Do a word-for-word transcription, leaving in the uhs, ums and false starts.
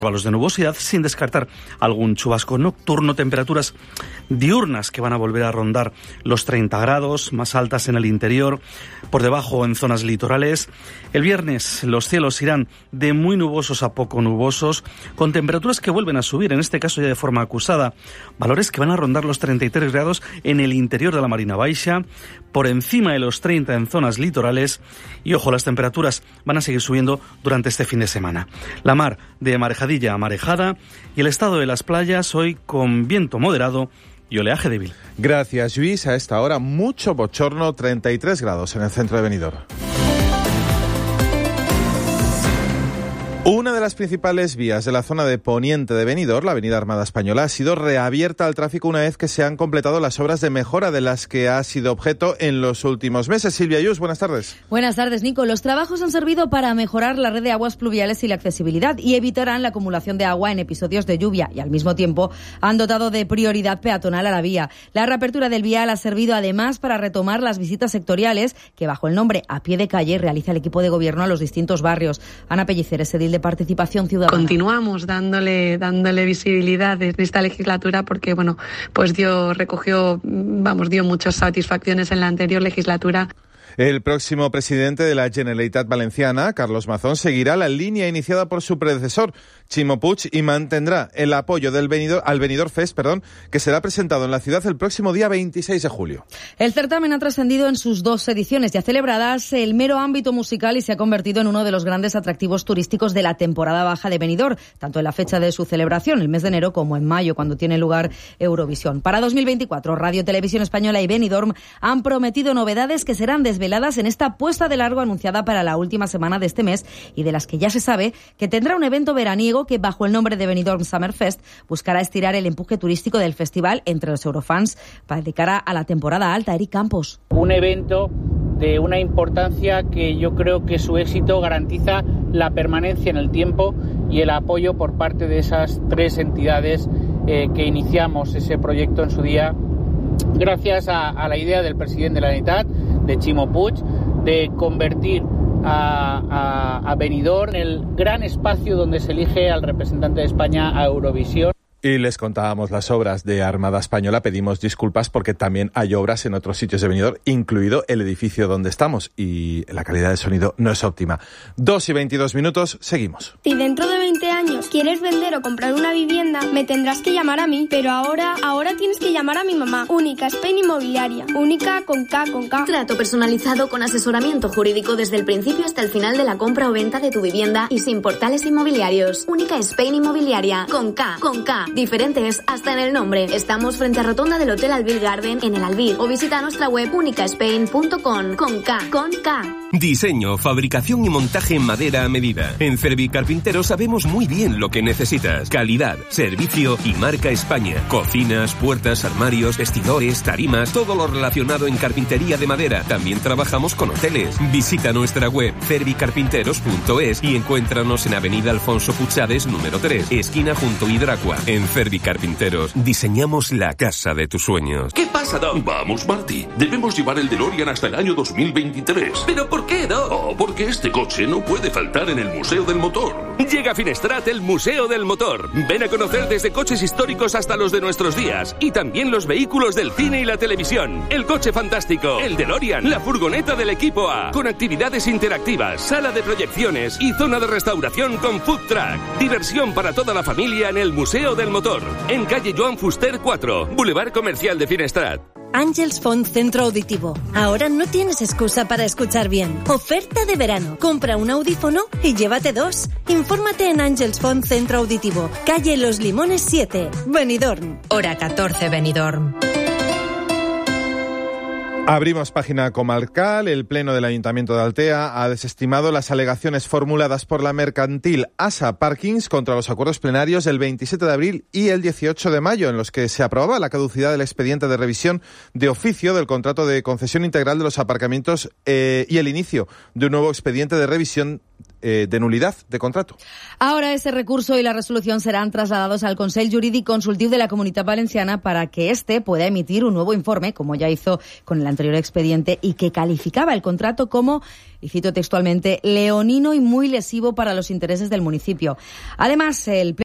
Los de nubosidad, sin descartar algún chubasco nocturno, temperaturas diurnas que van a volver a rondar los treinta grados, más altas en el interior, por debajo en zonas litorales. El viernes los cielos irán de muy nubosos a poco nubosos, con temperaturas que vuelven a subir, en este caso ya de forma acusada, valores que van a rondar los treinta y tres grados en el interior de la Marina Baixa, por encima de los treinta en zonas litorales, y ojo, las temperaturas van a seguir subiendo durante este fin de semana. La mar de Marejadilla marejada y el estado de las playas hoy con viento moderado y oleaje débil. Gracias, Luis. A esta hora mucho bochorno, treinta y tres grados en el centro de Benidorm. Una de las principales vías de la zona de poniente de Benidorm, la avenida Armada Española, ha sido reabierta al tráfico una vez que se han completado las obras de mejora de las que ha sido objeto en los últimos meses. Silvia Ayús, buenas tardes. Buenas tardes, Nico. Los trabajos han servido para mejorar la red de aguas pluviales y la accesibilidad y evitarán la acumulación de agua en episodios de lluvia y al mismo tiempo han dotado de prioridad peatonal a la vía. La reapertura del vial ha servido además para retomar las visitas sectoriales que bajo el nombre A Pie de Calle realiza el equipo de gobierno a los distintos barrios. Ana Pellicer, es edil de Participación Ciudadana. Continuamos dándole dándole visibilidad en esta legislatura porque bueno, pues dio recogió, vamos, dio muchas satisfacciones en la anterior legislatura. El próximo presidente de la Generalitat Valenciana, Carlos Mazón, seguirá la línea iniciada por su predecesor, Ximo Puig, y mantendrá el apoyo del Benidorm, al Benidorm Fest, perdón, que será presentado en la ciudad el próximo día veintiséis de julio. El certamen ha trascendido en sus dos ediciones ya celebradas el mero ámbito musical y se ha convertido en uno de los grandes atractivos turísticos de la temporada baja de Benidorm, tanto en la fecha de su celebración, el mes de enero, como en mayo, cuando tiene lugar Eurovisión. Para dos mil veinticuatro, Radio Televisión Española y Benidorm han prometido novedades que serán desveladas en esta puesta de largo anunciada para la última semana de este mes y de las que ya se sabe que tendrá un evento veraniego que bajo el nombre de Benidorm Summer Fest buscará estirar el empuje turístico del festival entre los eurofans para de cara a la temporada alta. Eric Campos. Un evento de una importancia que yo creo que su éxito garantiza la permanencia en el tiempo y el apoyo por parte de esas tres entidades eh, que iniciamos ese proyecto en su día gracias a, a la idea del presidente de la Generalitat, de Ximo Puig, de convertir a, a, a Benidorm en el gran espacio donde se elige al representante de España a Eurovisión. Y les contábamos las obras de Armada Española. Pedimos disculpas porque también hay obras en otros sitios de Benidorm, incluido el edificio donde estamos, y la calidad de sonido no es óptima. Dos y veintidós minutos, seguimos. Si dentro de veinte años quieres vender o comprar una vivienda, me tendrás que llamar a mí, pero ahora, ahora tienes que llamar a mi mamá. Única Spain Inmobiliaria. Única con K, con K. Trato personalizado con asesoramiento jurídico desde el principio hasta el final de la compra o venta de tu vivienda y sin portales inmobiliarios. Única Spain Inmobiliaria. Con K, con K. Diferentes hasta en el nombre. Estamos frente a rotonda del Hotel Alvil Garden en el Alvil o visita nuestra web única spain punto com con K, con K. Diseño, fabricación y montaje en madera a medida. En Cervi Carpintero sabemos muy bien lo que necesitas. Calidad, servicio y marca España. Cocinas, puertas, armarios, vestidores, tarimas, todo lo relacionado en carpintería de madera. También trabajamos con hoteles. Visita nuestra web cervicarpinteros punto es y encuéntranos en Avenida Alfonso Puchades número tres, esquina junto a Hidracua. En Cervi Carpinteros diseñamos la casa de tus sueños. ¿Qué pasa, Doc? Vamos, Marty. Debemos llevar el DeLorean hasta el año dos mil veintitrés. ¿Pero por qué, Doc? Oh, porque este coche no puede faltar en el Museo del Motor. Llega a Finestrat el Museo del Motor. Ven a conocer desde coches históricos hasta los de nuestros días. Y también los vehículos del cine y la televisión. El coche fantástico, el DeLorean, la furgoneta del equipo A. Con actividades interactivas, sala de proyecciones y zona de restauración con food truck. Diversión para toda la familia en el Museo del Motor, en calle Joan Fuster cuatro, Boulevard Comercial de Finestrat. Ángels Font Centro Auditivo. Ahora no tienes excusa para escuchar bien. Oferta de verano. Compra un audífono y llévate dos. Infórmate en Ángels Font Centro Auditivo, calle Los Limones siete, Benidorm. Hora catorce, Benidorm. Abrimos página comarcal. El Pleno del Ayuntamiento de Altea ha desestimado las alegaciones formuladas por la mercantil ASA Parkings contra los acuerdos plenarios del veintisiete de abril y el dieciocho de mayo, en los que se aprobaba la caducidad del expediente de revisión de oficio del contrato de concesión integral de los aparcamientos eh, y el inicio de un nuevo expediente de revisión eh, de nulidad de contrato. Ahora ese recurso y la resolución serán trasladados al Consell Jurídic Consultiu de la Comunitat Valenciana para que éste pueda emitir un nuevo informe, como ya hizo con el anterior expediente, y que calificaba el contrato como, y cito textualmente, leonino y muy lesivo para los intereses del municipio. Además, el